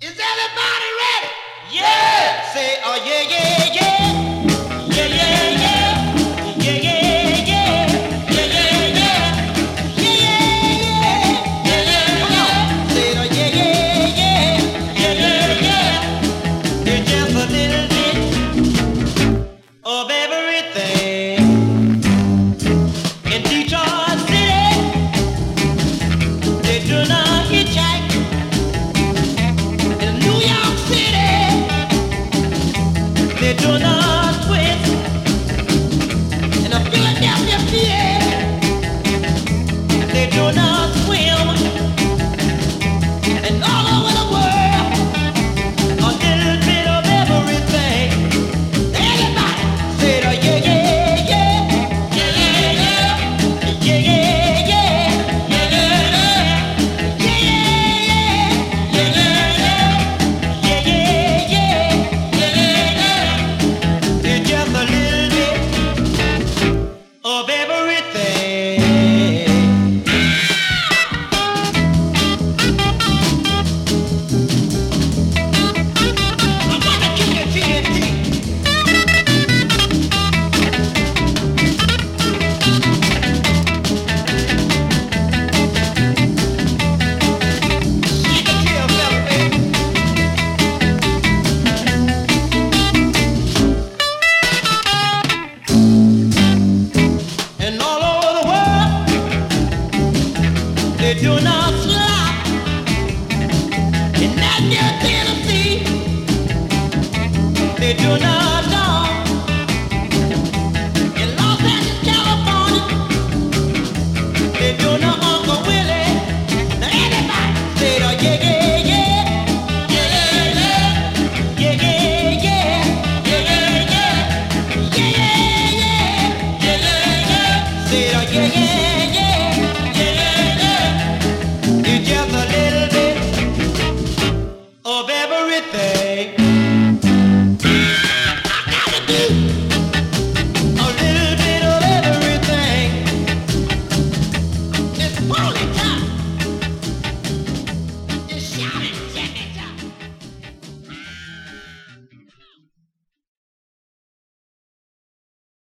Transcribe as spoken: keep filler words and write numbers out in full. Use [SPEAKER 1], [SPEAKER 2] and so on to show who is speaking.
[SPEAKER 1] Is everybody ready?
[SPEAKER 2] Yeah!
[SPEAKER 1] Say, oh yeah, yeah, yeah.
[SPEAKER 2] Yeah, yeah, yeah. Yeah, yeah, yeah. Yeah, yeah, yeah.
[SPEAKER 1] Yeah, yeah, yeah.
[SPEAKER 2] Yeah, yeah, yeah.
[SPEAKER 1] Say, oh yeah, yeah, yeah.
[SPEAKER 2] Yeah, yeah, yeah.
[SPEAKER 1] It's just a little bit of everything. In Detroit City, they do not hitchhike. In New York City, they do not twist. In a Philadelphia, P A, they do not swim. And all over the world, a little bit of everything. Everybody say, oh yeah, yeah, yeah.
[SPEAKER 2] Yeah, yeah, yeah.
[SPEAKER 1] Yeah, yeah, yeah.
[SPEAKER 2] Yeah, yeah, yeah.
[SPEAKER 1] Yeah, yeah,
[SPEAKER 2] Yeah, yeah, yeah.
[SPEAKER 1] yeah. Yeah, yeah, yeah.
[SPEAKER 2] Yeah, yeah, yeah.
[SPEAKER 1] It's just a little bit of everything. I'm gonna kick it T N T. You can tell, fella, baby. And all over the world, they do not stop. In Nashville, Tennessee, they do not stop. In Los Angeles, California, they do not Uncle Willie. Now everybody say, oh yeah, yeah, yeah.
[SPEAKER 2] Yeah, yeah, yeah.
[SPEAKER 1] Yeah, yeah, yeah.
[SPEAKER 2] Yeah, yeah, yeah.
[SPEAKER 1] Yeah, yeah, yeah.
[SPEAKER 2] Yeah, yeah, yeah.
[SPEAKER 1] Say, oh yeah, yeah, yeah.